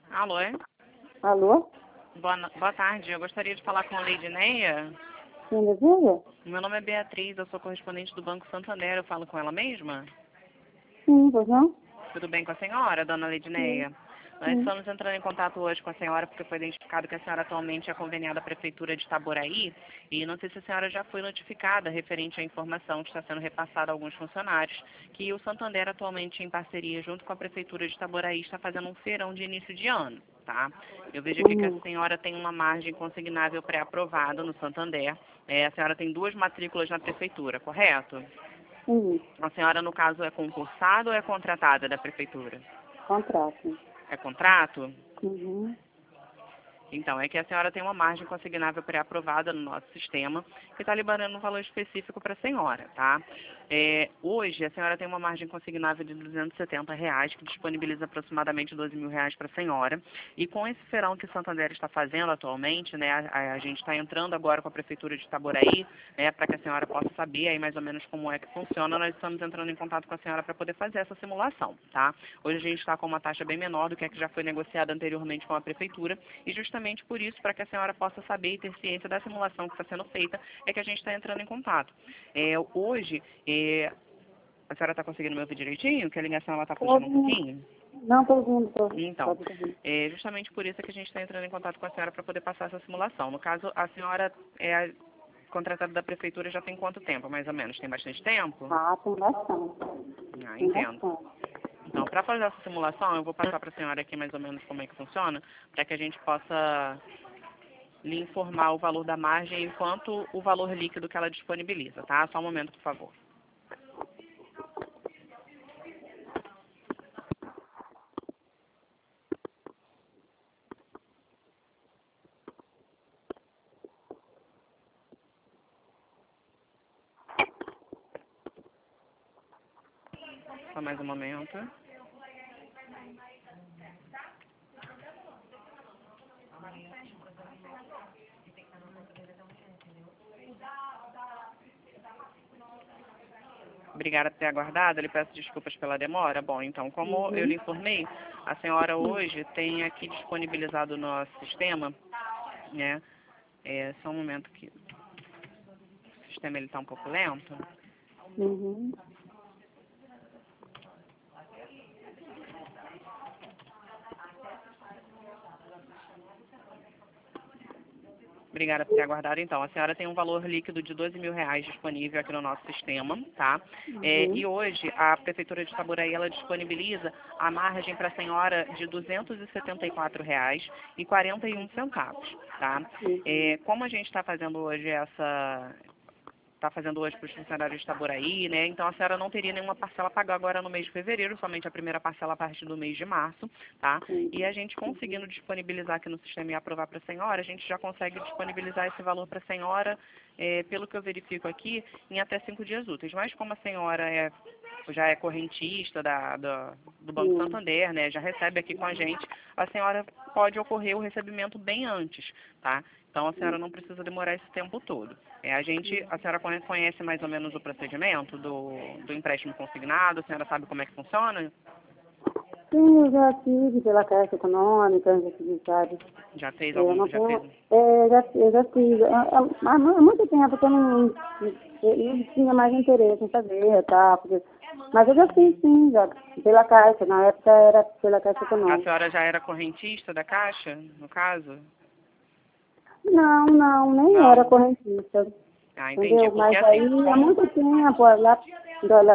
Alô? Alô? Boa tarde. Eu gostaria de falar com a Leidineia. Quem deseja? Meu nome é Beatriz, eu sou correspondente do Banco Santander. Eu falo com ela mesma? Sim, pois não? Tudo bem com a senhora, dona Sim. Leidineia? Nós Sim. estamos entrando em contato hoje com a senhora porque foi identificado que a senhora atualmente é conveniada à Prefeitura de Itaboraí e não sei se a senhora já foi notificada referente à informação que está sendo repassada a alguns funcionários que o Santander atualmente em parceria junto com a Prefeitura de Itaboraí está fazendo um feirão de início de ano, tá? Eu vejo aqui que a senhora tem uma margem consignável pré-aprovada no Santander. A senhora tem 2 matrículas na Prefeitura, correto? Sim. A senhora, no caso, é concursada ou é contratada da Prefeitura? Contrato. É contrato? Uhum. Então, é que a senhora tem uma margem consignável pré-aprovada no nosso sistema, que está liberando um valor específico para a senhora, tá? Hoje, a senhora tem uma margem consignável de R$ 270, que disponibiliza aproximadamente R$ 12.000 para a senhora. E com esse feirão que o Santander está fazendo atualmente, né, a gente está entrando agora com a Prefeitura de Itaboraí, né, para que a senhora possa saber aí mais ou menos como é que funciona, nós estamos entrando em contato com a senhora para poder fazer essa simulação, tá? Hoje a gente está com uma taxa bem menor do que a que já foi negociada anteriormente com a Prefeitura, e justamente por isso, para que a senhora possa saber e ter ciência da simulação que está sendo feita, é que a gente está entrando em contato. Hoje, a senhora está conseguindo me ouvir direitinho? Que a ligação está fugindo um pouquinho? Não, estou ouvindo. Então, justamente por isso é que a gente está entrando em contato com a senhora para poder passar essa simulação. No caso, a senhora é contratada da Prefeitura já tem quanto tempo, mais ou menos? Tem bastante tempo? Ah, tem bastante. Entendo. Então, para fazer essa simulação, eu vou passar para a senhora aqui mais ou menos como é que funciona, para que a gente possa lhe informar o valor da margem enquanto o valor líquido que ela disponibiliza, tá? Só um momento, por favor. Só mais um momento. Obrigada por ter aguardado. Eu lhe peço desculpas pela demora. Bom, então, como eu lhe informei, a senhora hoje tem aqui disponibilizado no nosso sistema, né? Só um momento que o sistema está um pouco lento. Uhum. Obrigada por ter aguardado. Então, a senhora tem um valor líquido de R$ 12.000 disponível aqui no nosso sistema, tá? E hoje, a Prefeitura de Itaboraí, ela disponibiliza a margem para a senhora de R$ 274,41, tá? Como a gente está fazendo hoje para os funcionários de Itaboraí, né? Então a senhora não teria nenhuma parcela a pagar agora no mês de fevereiro, somente a primeira parcela a partir do mês de março, tá? E a gente conseguindo disponibilizar aqui no sistema e aprovar para a senhora, a gente já consegue disponibilizar esse valor para a senhora, pelo que eu verifico aqui, em até 5 dias úteis. Mas como a senhora já é correntista do Banco Santander, né? Já recebe aqui com a gente, a senhora pode ocorrer o recebimento bem antes, tá? Então a senhora não precisa demorar esse tempo todo. A senhora conhece mais ou menos o procedimento do empréstimo consignado? A senhora sabe como é que funciona? Sim, eu já tive pela Caixa Econômica, já tive, sabe? Já fez Eu algum? não Já tenho, fez? eu já fiz. Há muito tempo que eu não tinha mais interesse em fazer, tá? Mas eu já fiz, sim, já, pela Caixa. Na época era pela Caixa A Econômica. senhora já era correntista da Caixa, no caso? Não, nem Não. era correntista. Ah, entendi. Entendeu? Porque Mas aí, assim, há muito tempo, lá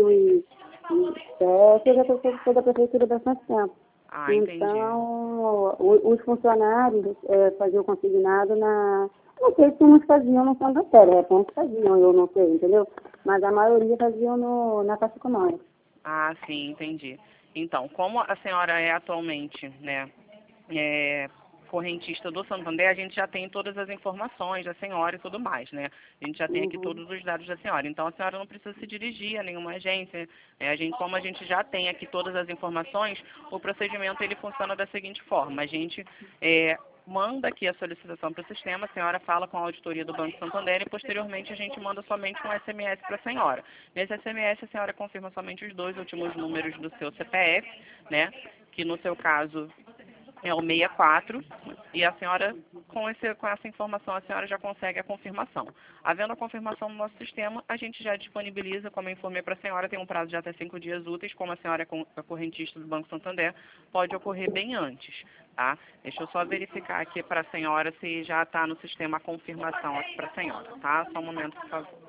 2007, eu já sou da prefeitura há bastante tempo. Ah, entendi. Então, os funcionários faziam consignado não sei se uns faziam no Santander, de repente faziam, eu não sei, entendeu? Mas a maioria faziam na Caixa Econômica. Ah, sim, entendi. Então, como a senhora é atualmente, né, correntista do Santander, a gente já tem todas as informações da senhora e tudo mais, né? A gente já tem aqui todos os dados da senhora. Então, a senhora não precisa se dirigir a nenhuma agência. Como a gente já tem aqui todas as informações, o procedimento ele funciona da seguinte forma. A gente manda aqui a solicitação para o sistema, a senhora fala com a auditoria do Banco Santander e, posteriormente, a gente manda somente um SMS para a senhora. Nesse SMS, a senhora confirma somente os 2 últimos números do seu CPF, né? Que, no seu caso, é o 64, e a senhora, com essa informação, a senhora já consegue a confirmação. Havendo a confirmação no nosso sistema, a gente já disponibiliza, como eu informei para a senhora, tem um prazo de até 5 dias úteis, como a senhora é correntista do Banco Santander, pode ocorrer bem antes, tá? Deixa eu só verificar aqui para a senhora se já está no sistema a confirmação aqui para a senhora, tá? Só um momento, por favor.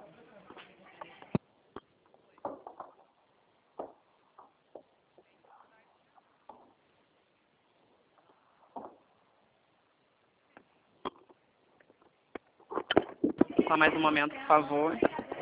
Só mais um momento, por favor.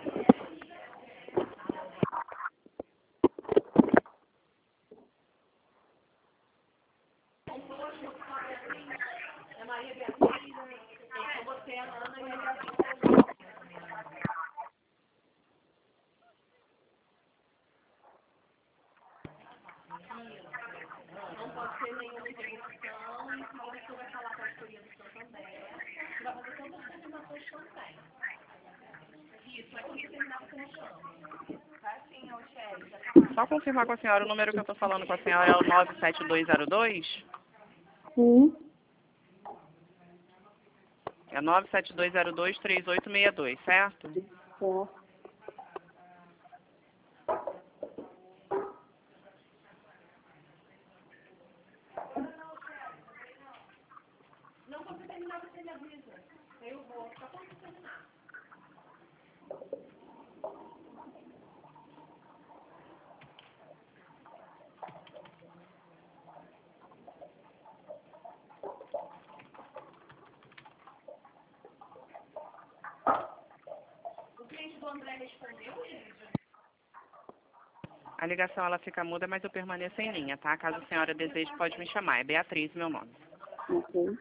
Só confirmar com a senhora, o número que eu estou falando com a senhora é o 97202? Sim. É 972023862, certo? Certo. A ligação ela fica muda, mas eu permaneço em linha, tá? Caso a senhora deseje, pode me chamar. É Beatriz, meu nome. Ok.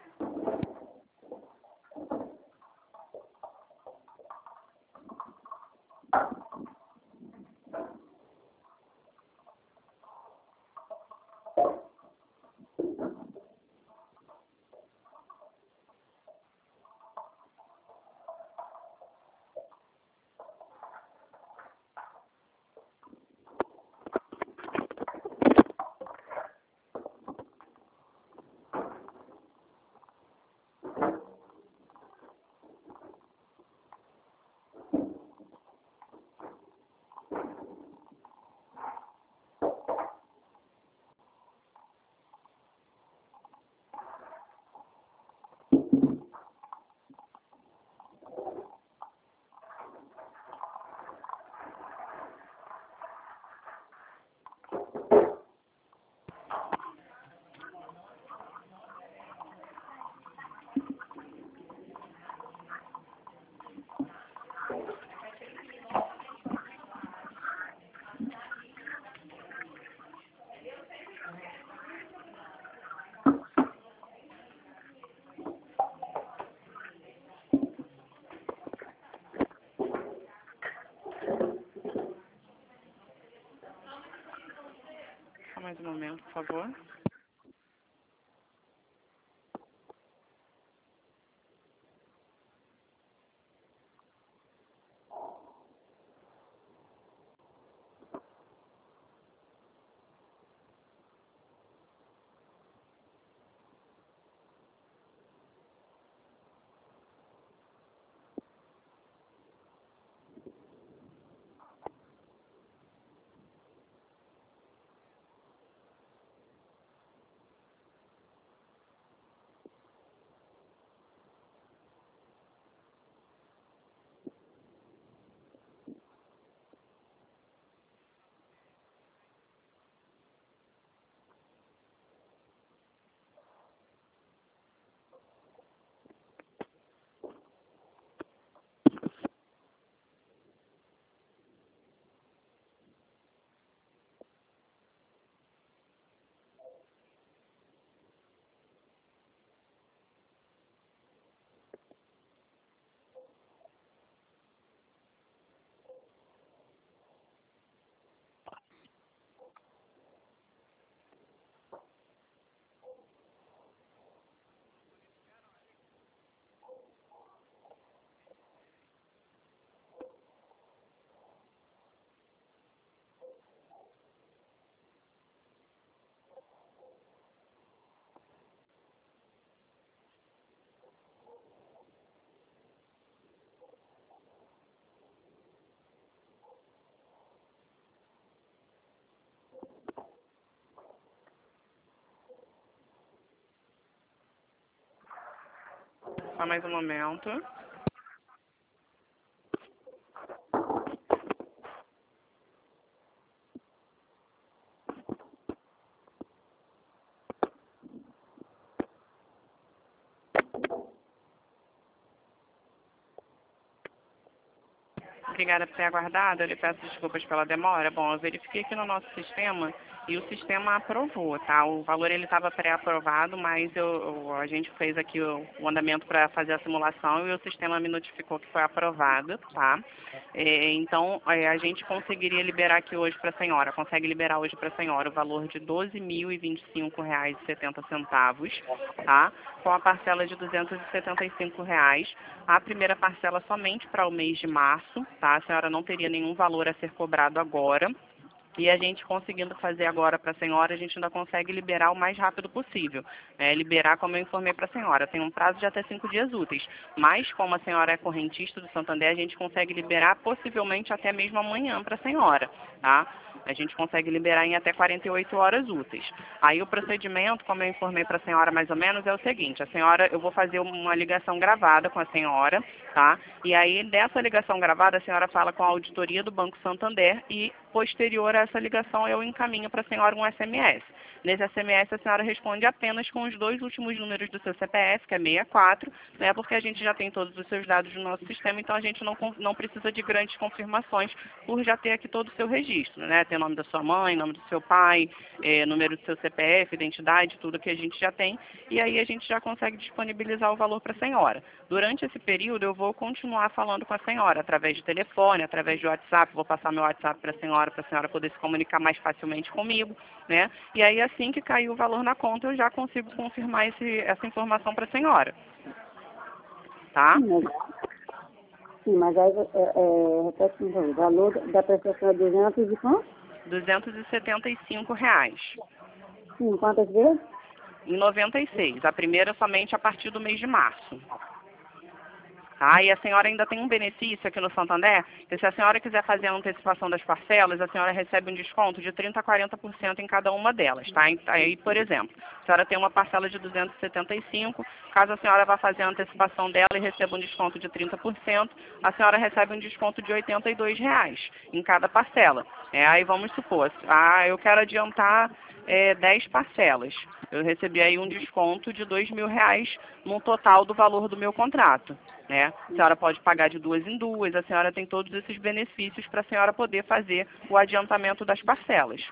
Só mais um momento, por favor. Só mais um momento. Obrigada por ter aguardado. Eu lhe peço desculpas pela demora. Bom, eu verifiquei aqui no nosso sistema e o sistema aprovou, tá? O valor ele estava pré-aprovado, mas a gente fez aqui o andamento para fazer a simulação e o sistema me notificou que foi aprovado, tá? Então, a gente conseguiria liberar aqui hoje para a senhora, consegue liberar hoje para a senhora o valor de R$ 12.025,70, tá? Com a parcela de R$ 275. A primeira parcela somente para o mês de março, tá? A senhora não teria nenhum valor a ser cobrado agora. E a gente conseguindo fazer agora para a senhora, a gente ainda consegue liberar o mais rápido possível. Liberar, como eu informei para a senhora, tem um prazo de até 5 dias úteis. Mas, como a senhora é correntista do Santander, a gente consegue liberar possivelmente até mesmo amanhã para a senhora, tá? A gente consegue liberar em até 48 horas úteis. Aí o procedimento, como eu informei para a senhora mais ou menos, é o seguinte: eu vou fazer uma ligação gravada com a senhora, tá? E aí, dessa ligação gravada, a senhora fala com a auditoria do Banco Santander e, posterior a essa ligação, eu encaminho para a senhora um SMS. Nesse SMS, a senhora responde apenas com os 2 últimos números do seu CPF, que é 64, né? Porque a gente já tem todos os seus dados no nosso sistema, então a gente não precisa de grandes confirmações por já ter aqui todo o seu registro, né? Tem o nome da sua mãe, nome do seu pai, número do seu CPF, identidade, tudo que a gente já tem, e aí a gente já consegue disponibilizar o valor para a senhora. Durante esse período, eu vou continuar falando com a senhora, através de telefone, através de WhatsApp, vou passar meu WhatsApp para a senhora poder se comunicar mais facilmente comigo, né? E aí, assim que cair o valor na conta, eu já consigo confirmar essa informação para a senhora. Tá? Sim, mas aí, repete o valor da prestação é 200 e quanto? R$ 275. Sim, quantas vezes? Em 96. A primeira somente a partir do mês de março. Tá? E a senhora ainda tem um benefício aqui no Santander, que se a senhora quiser fazer a antecipação das parcelas, a senhora recebe um desconto de 30% a 40% em cada uma delas, tá? Aí, por exemplo, a senhora tem uma parcela de 275, caso a senhora vá fazer a antecipação dela e receba um desconto de 30%, a senhora recebe um desconto de R$ 82 em cada parcela. Aí vamos supor, eu quero adiantar 10 parcelas. Eu recebi aí um desconto de R$ 2.000 no total do valor do meu contrato, né? A senhora pode pagar de 2 em 2, a senhora tem todos esses benefícios para a senhora poder fazer o adiantamento das parcelas,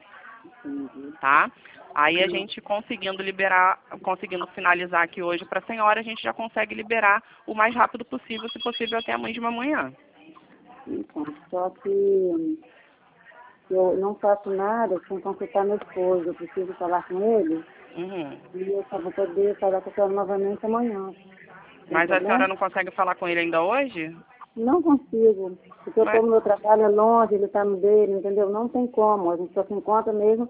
tá? Aí a gente conseguindo finalizar aqui hoje para a senhora, a gente já consegue liberar o mais rápido possível, se possível até amanhã de manhã. Então, só que eu não faço nada sem consultar meu esposo, eu preciso falar com ele, e eu só vou poder falar com a senhora novamente amanhã. Mas a senhora não consegue falar com ele ainda hoje? Não consigo, porque eu estou no meu trabalho, é longe, ele está no dele, entendeu? Não tem como, a gente só se encontra mesmo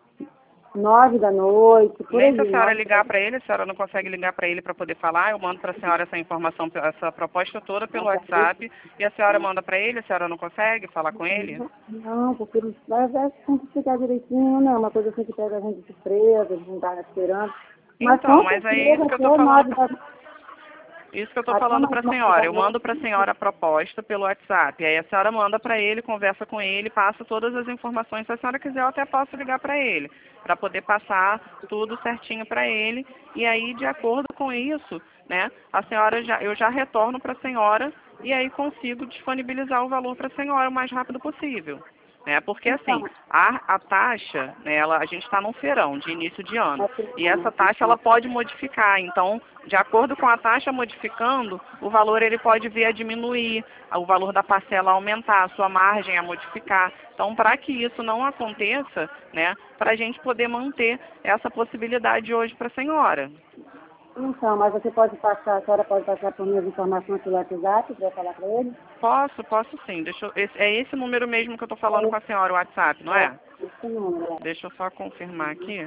9 da noite, por Nem aí. se a senhora ligar para ele, a senhora não consegue ligar para ele para poder falar, eu mando para a senhora essa informação, essa proposta toda pelo WhatsApp, e a senhora manda para ele, a senhora não consegue falar com ele? Não, porque vai tem que explicar direitinho, né? Uma coisa assim que pega a gente de surpresa, a gente não está esperando. Então, mas é isso que eu estou falando. Isso que eu estou falando para a senhora. Eu mando para a senhora a proposta pelo WhatsApp. Aí a senhora manda para ele, conversa com ele, passa todas as informações. Se a senhora quiser, eu até posso ligar para ele, para poder passar tudo certinho para ele. E aí, de acordo com isso, né, eu já retorno para a senhora e aí consigo disponibilizar o valor para a senhora o mais rápido possível. Porque assim, a taxa, né, a gente está num feirão de início de ano, e essa taxa ela pode modificar, então, de acordo com a taxa modificando, o valor ele pode vir a diminuir, o valor da parcela a aumentar, a sua margem a modificar. Então, para que isso não aconteça, né, para a gente poder manter essa possibilidade hoje para a senhora. Então, mas você pode passar, a senhora pode passar por minhas informações pelo WhatsApp para falar para ele? Posso sim. É esse número mesmo que eu estou falando com a senhora, o WhatsApp, não é? Esse número. Deixa eu só confirmar aqui.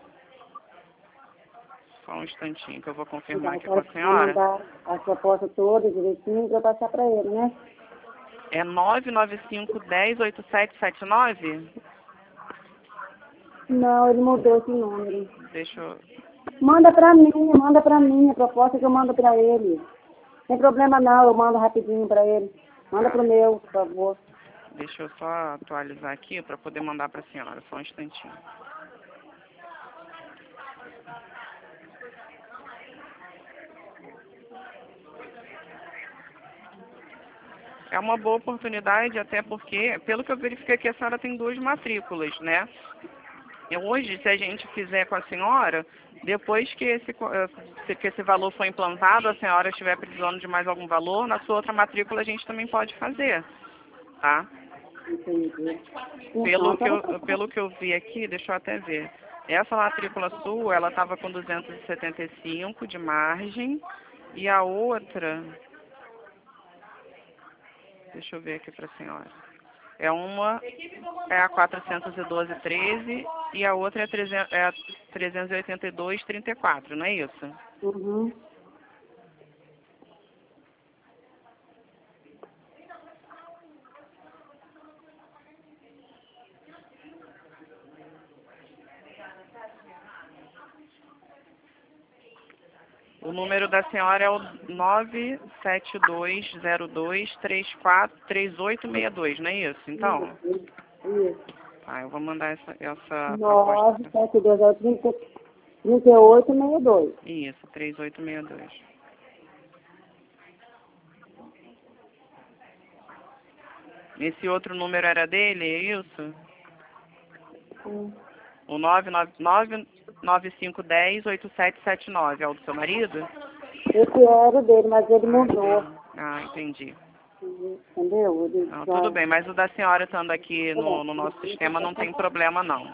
Só um instantinho que eu vou confirmar aqui com a senhora. Mandar a proposta toda direitinho para passar para ele, né? É 995-10-8779? Não, ele mudou esse número. Deixa eu... Manda pra mim a proposta que eu mando pra ele. Não tem problema não, eu mando rapidinho pra ele. Manda pro meu, por favor. Deixa eu só atualizar aqui para poder mandar para a senhora, só um instantinho. É uma boa oportunidade, até porque, pelo que eu verifiquei aqui, a senhora tem 2 matrículas, né? E hoje, se a gente fizer com a senhora, depois que esse valor for implantado, a senhora estiver precisando de mais algum valor, na sua outra matrícula a gente também pode fazer, tá? Entendi. Pelo que eu vi aqui, deixa eu até ver. Essa matrícula sua, ela estava com 275 de margem, e a outra, deixa eu ver aqui para a senhora. É a 412,13 e a outra é a 382,34, não é isso? Uhum. O número da senhora é o 97202343862, não é isso? Então, Isso. tá, eu vou mandar essa proposta. 9723862. Isso, 3862. Esse outro número era dele, é isso? O 995108779 é o do seu marido? Esse era o dele, mas ele mudou. Entendi. Entendeu? Não, tudo bem, mas o da senhora estando aqui no nosso sistema não tem problema não.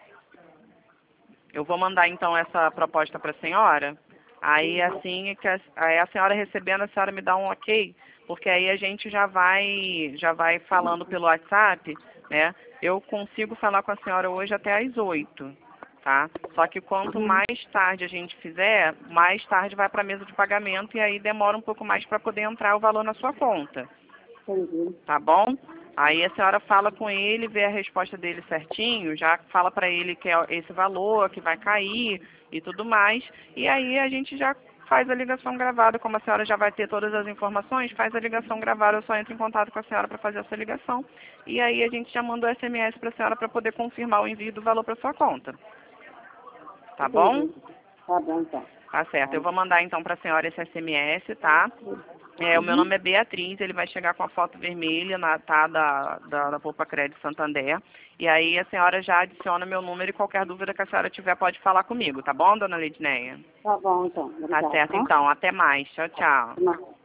Eu vou mandar então essa proposta para a senhora. Aí assim que aí a senhora recebendo, a senhora me dá um ok, porque aí a gente já vai falando pelo WhatsApp, né? Eu consigo falar com a senhora hoje até às 8, tá? Só que quanto mais tarde a gente fizer, mais tarde vai para a mesa de pagamento e aí demora um pouco mais para poder entrar o valor na sua conta. Entendi. Tá bom? Aí a senhora fala com ele, vê a resposta dele certinho, já fala para ele que é esse valor, que vai cair e tudo mais. E aí a gente já faz a ligação gravada, como a senhora já vai ter todas as informações, faz a ligação gravada, eu só entro em contato com a senhora para fazer essa ligação. E aí a gente já manda o SMS para a senhora para poder confirmar o envio do valor para sua conta. Tá bom? Tá bom, então. Tá certo. Eu vou mandar então para a senhora esse SMS, tá? O meu nome é Beatriz, ele vai chegar com a foto vermelha da Poupa Crédito Santander. E aí a senhora já adiciona meu número e qualquer dúvida que a senhora tiver pode falar comigo, tá bom, dona Lidneia? Tá bom, então. Obrigada, Tá certo, então. Até mais. Tchau, tchau. Tá?